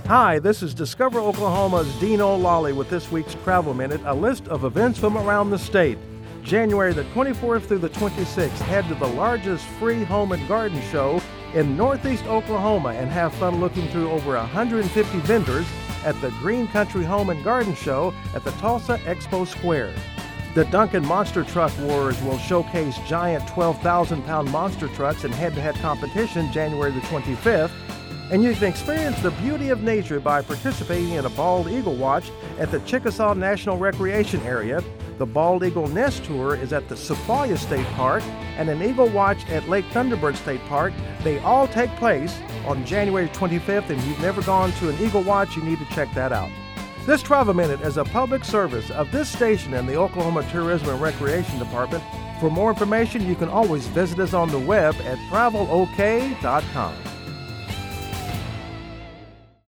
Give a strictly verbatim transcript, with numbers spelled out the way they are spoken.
Hi, this is Discover Oklahoma's Dean O'Lally with this week's Travel Minute, a list of events from around the state. January the twenty-fourth through the twenty-sixth, head to the largest free home and garden show in Northeast Oklahoma and have fun looking through over one hundred fifty vendors at the Green Country Home and Garden Show at the Tulsa Expo Square. The Duncan Monster Truck Wars will showcase giant twelve thousand pound monster trucks in head-to-head competition January the twenty-fifth. And you can experience the beauty of nature by participating in a bald eagle watch at the Chickasaw National Recreation Area. The Bald Eagle Nest Tour is at the Sequoia State Park and an Eagle Watch at Lake Thunderbird State Park. They all take place on January twenty-fifth, and if you've never gone to an Eagle Watch, you need to check that out. This Travel Minute is a public service of this station and the Oklahoma Tourism and Recreation Department. For more information, you can always visit us on the web at travel o k dot com.